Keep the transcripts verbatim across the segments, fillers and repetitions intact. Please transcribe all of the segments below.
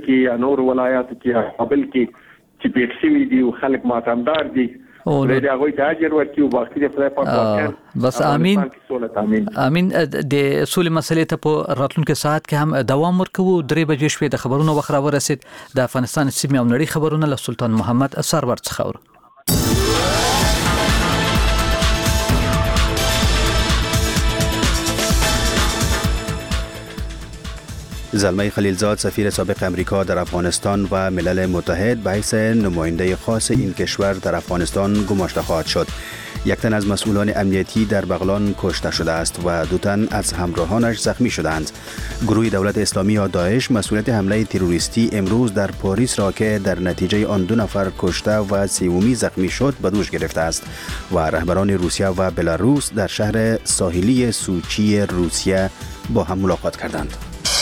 کې یا نور ولایاتو کې یا کابل کې چې پیټ شوي دي او خلک ماتمدار دي او د هغه ته اجر ورکړي او باقي د خدای پاک واکر بس امين امين د اصول مسلې ته په راتلونکو ساعت کې هم دوام ورکوو. درې بجې شپې د خبرونو وخت را ورسید. د افغانستان سیمې او نړۍ خبرونه له سلطان محمد سرور څخه ور زلمه خلیلزاد سفیر سابق امریکا در افغانستان و ملل متحد به حیث نماینده خاص این کشور در افغانستان گماشته خواهد شد. یک تن از مسئولان امنیتی در بغلان کشته شده است و دو تن از همراهانش زخمی شدند. گروه دولت اسلامی یا داعش مسئولیت حمله تروریستی امروز در پاریس را که در نتیجه آن دو نفر کشته و سومی زخمی شد به دوش گرفته است و رهبران روسیه و بلاروس در شهر ساحلی سوچی روسیه با هم ملاقات کردند.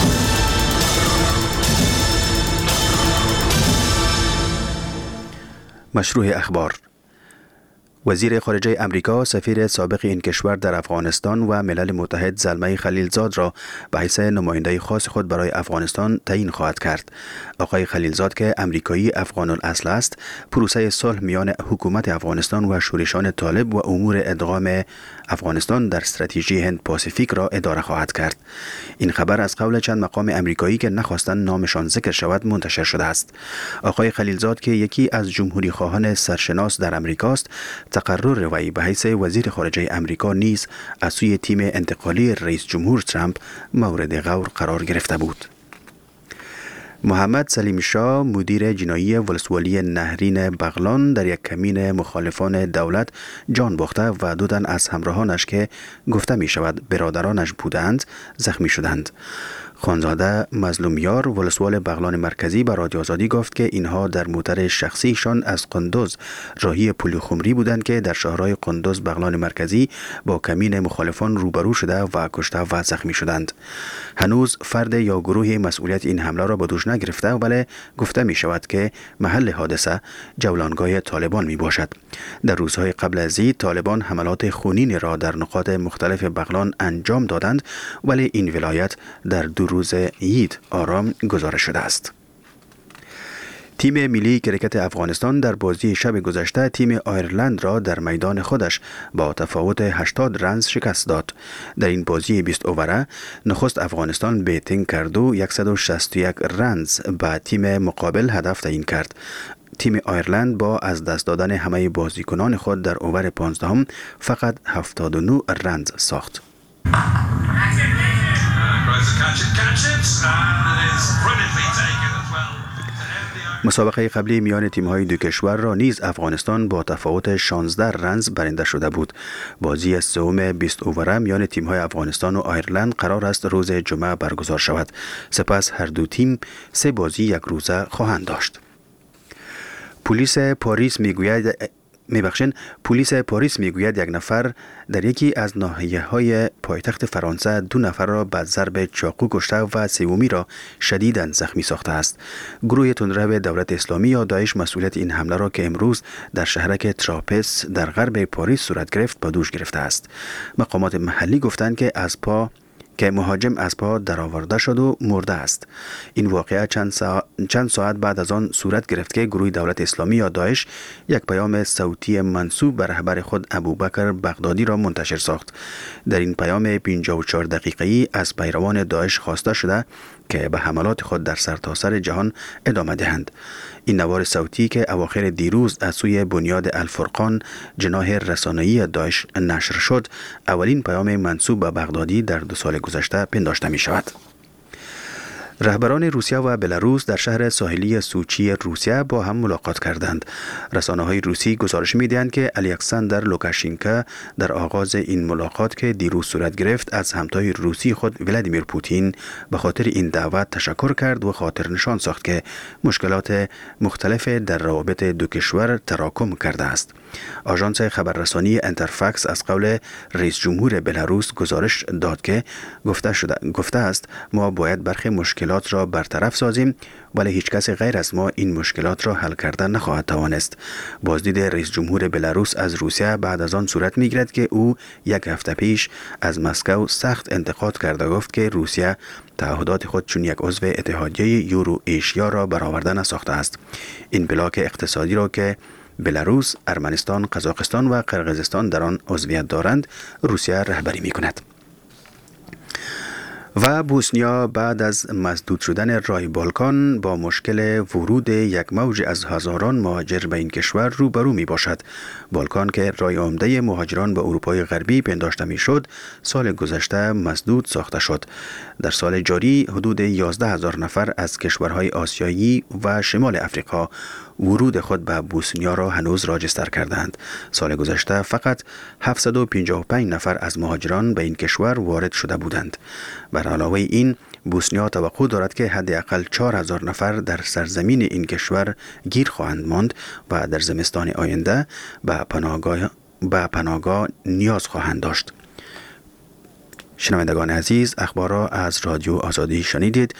مشروع اخبار. وزیر خارجه امریکا سفیر سابق این کشور در افغانستان و ملل متحد زلمه خلیلزاد را به حیث نماینده خاص خود برای افغانستان تعیین خواهد کرد. آقای خلیلزاد که امریکایی افغان الاصل است، پروسه صلح میان حکومت افغانستان و شورشان طالب و امور ادغام افغانستان در استراتژی هند پاسیفیک را اداره خواهد کرد. این خبر از قول چند مقام امریکایی که نخواستند نامشان ذکر شود منتشر شده است. آقای خلیلزاد که یکی از جمهوری خواهان سرشناس در امریکاست، تقرر وی به حیث وزیر خارجه امریکا نیز از سوی تیم انتقالی رئیس جمهور ترامپ مورد غور قرار گرفته بود. محمد سلیم شاه مدیر جنایی ولسوالی نهرین بغلان در یک کمین مخالفان دولت جان باخته و دو تن از همراهانش که گفته می شود برادرانش بودند زخمی شدند. خانزاده مظلومیار ولسوال بغلان مرکزی به رادیو آزادی گفت که اینها در موتر شخصیشان از قندوز راهی پلخمری بودند که در شهرهای قندوز بغلان مرکزی با کمین مخالفان روبرو شده و کشته و زخمی شدند. هنوز فرد یا گروه مسئولیت این حمله را به دوش نگرفته، ولی گفته می شود که محل حادثه جولانگاه طالبان می باشد. در روزهای قبل از این طالبان حملات خونین را در نقاط مختلف بغلان انجام دادند، ولی این ولایت در دو روز عید آرام گزارش شده است. تیم ملی کرکت افغانستان در بازی شب گذشته تیم آیرلند را در میدان خودش با تفاوت هشتاد رنز شکست داد. در این بازی بیست اووره نخست افغانستان بیتینگ کرد و صد و شصت و یک رنز به تیم مقابل هدف تعیین کرد. تیم آیرلند با از دست دادن همه بازیکنان خود در اوور پانزدهم فقط هفتاد و نه رنز ساخت. مسابقه قبلی میان تیم‌های دو کشور را نیز افغانستان با تفاوت شانزده رنز برنده شده بود. بازی سوم بیست اووره میان تیم‌های افغانستان و آیرلند قرار است روز جمعه برگزار شود. سپس هر دو تیم سه بازی یک روزه خواهند داشت. پلیس پاریس میگوید میبخشین پلیس پاریس میگوید یک نفر در یکی از ناحیه‌های پایتخت فرانسه دو نفر را به ضرب چاقو کشته و سومی را شدیداً زخمی ساخته است. گروه تندرو دولت اسلامی یا داعش مسئولیت این حمله را که امروز در شهرک تراپس در غرب پاریس صورت گرفت به دوش گرفته است. مقامات محلی گفتند که از پا که مهاجم از پا درآورده شد و مرده است. این واقعه چند, سا... چند ساعت بعد از آن صورت گرفت که گروه دولت اسلامی یا داعش یک پیام صوتی منسوب به رهبر خود ابوبکر بغدادی را منتشر ساخت. در این پیام پنجاه و چهار دقیقه‌ای از پیروان داعش خواسته شده که به حملات خود در سرتاسر جهان ادامه دهند. این نوار صوتی که اواخر دیروز از سوی بنیاد الفرقان جناح رسانه‌ای داعش نشر شد، اولین پیام منسوب به بغدادی در دو سال گذشته پنداشته می شود. رهبران روسیه و بلاروس در شهر ساحلی سوچی روسیه با هم ملاقات کردند. رسانه‌های روسی گزارش می‌دهند که الکساندر لوکاشنکو در آغاز این ملاقات که دیروز صورت گرفت از همتای روسی خود ولادیمیر پوتین به خاطر این دعوت تشکر کرد و خاطر نشان ساخت که مشکلات مختلف در روابط دو کشور تراکم کرده است. آژانس خبررسانی انترفاکس از قول رئیس جمهور بلاروس گزارش داد که گفته شده گفته است ما باید برخی مشکلات مشکلات را برطرف سازیم، ولی هیچ کس غیر از ما این مشکلات را حل کردن نخواهد توانست. بازدید رئیس جمهور بلاروس از روسیه بعد از آن صورت میگیرد که او یک هفته پیش از مسکو سخت انتقاد کرده گفت که روسیه تعهدات خود چون یک عضو اتحادیه یورو ایشیا را برآورده نساخته است. این بلاک اقتصادی را که بلاروس، ارمنستان، قزاقستان و قرقیزستان در آن عضویت دارند، روسیه رهبری می‌کند. و بوسنیا بعد از مسدود شدن راه بالکان با مشکل ورود یک موج از هزاران مهاجر به این کشور روبرو می باشد. بالکان که راه عمده مهاجران به اروپای غربی پنداشته می شد، سال گذشته مسدود ساخته شد. در سال جاری حدود یازده هزار نفر از کشورهای آسیایی و شمال افریقا ورود خود به بوسنیا را هنوز راجستر کردند. سال گذشته فقط هفتصد و پنجاه و پنج نفر از مهاجران به این کشور وارد شده بودند. بر علاوه این، بوسنیا توقع دارد که حداقل چهار هزار نفر در سرزمین این کشور گیر خواهند ماند و در زمستان آینده به پناهگاه به پناهگاه نیاز خواهند داشت. شنوندگان عزیز، اخبار را از رادیو آزادی شنیدید.